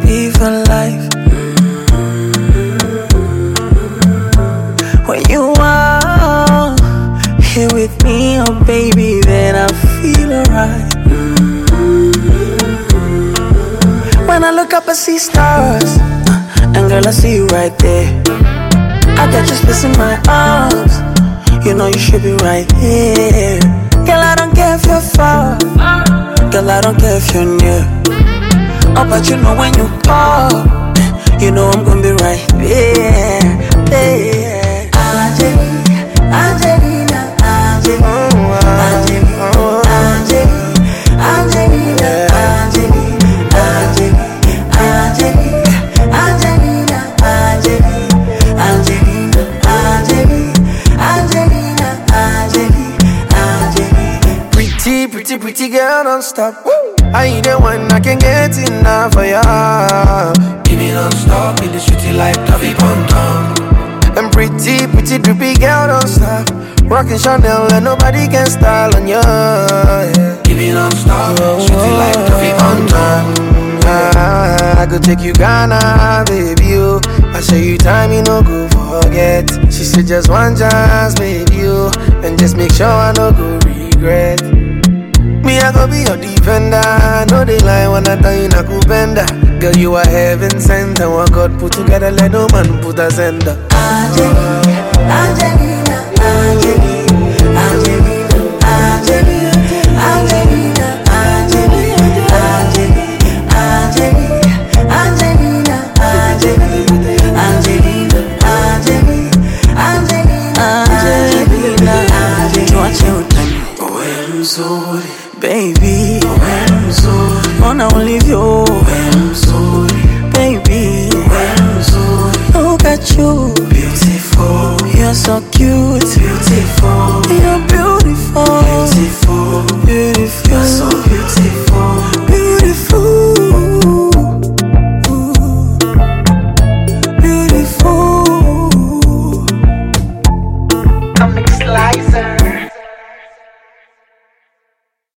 be for life. When you are here with me, oh baby, then I feel alright. When I look up, I see stars, and girl, I see you right there. I got you space in my arms, you know you should be right here. Girl, I don't care if you're far, girl, I don't care if you're near. Oh, but you know when you call, you know I'm gonna be right there, there. Angelina, Angelina, Angelina, Angelina, Angelina, Pretty girl, don't stop. I ain't the one I can get enough for ya. Give me non-stop, in the city like Tavi Ponton. And pretty drippy girl, don't stop. Rockin' Chanel and nobody can style on ya. Yeah. Give me non-stop, city like Tavi Ponton. I could take you Ghana, baby, you. I show you time, you no go forget. She said just one chance, baby, you. And just make sure I no go regret. Me, I go be your defender. No, they lie when I tell you, Naku Bender. Girl, you are heaven sent. And what God put together, let no man put us under. Angelina, Angelina, Angelina, Angelina, Angelina, Angelina, baby, wanna leave you, baby, look at you, beautiful, you're so cute.